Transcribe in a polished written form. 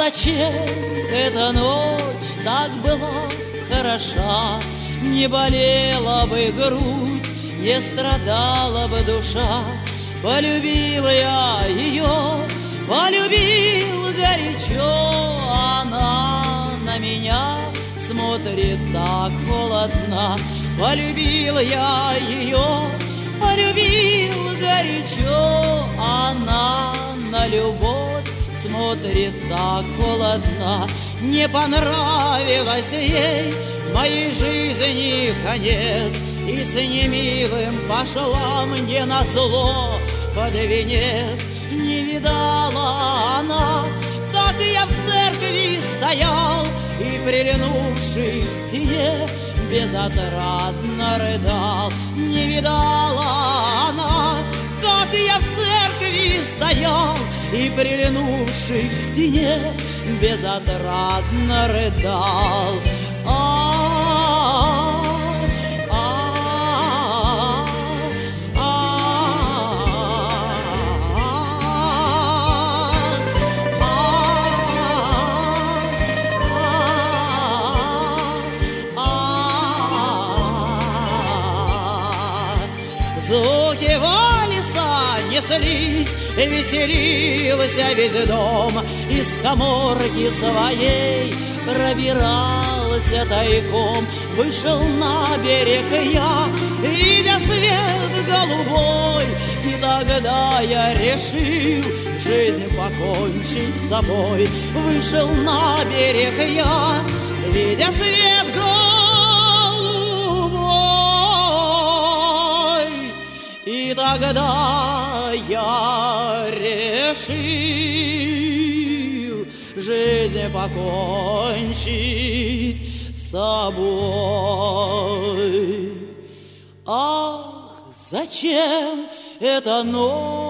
зачем эта ночь так была хороша? Не болела бы грудь, не страдала бы душа. Полюбил я ее, полюбил горячо. Она на меня смотрит так холодно. Полюбил я ее, полюбил горячо. Она на любовь смотрит так холодно. Не понравилось ей моей жизни конец, и с немилым пошла мне назло под венец. Не видала она, как я в церкви стоял, и, прильнувший к стене, безотрадно рыдал. Не видала она, как я в церкви стоял, и, прильнувший к стене, безотрадно рыдал. Звуки вальса неслись, веселился весь дом. Из каморки своей пробирался тайком. Вышел на берег я, видя свет голубой, и тогда я решил жизнь покончить с собой. Вышел на берег я, видя свет голубой, и тогда я решил жизнь покончить с собой. Ах, зачем эта ночь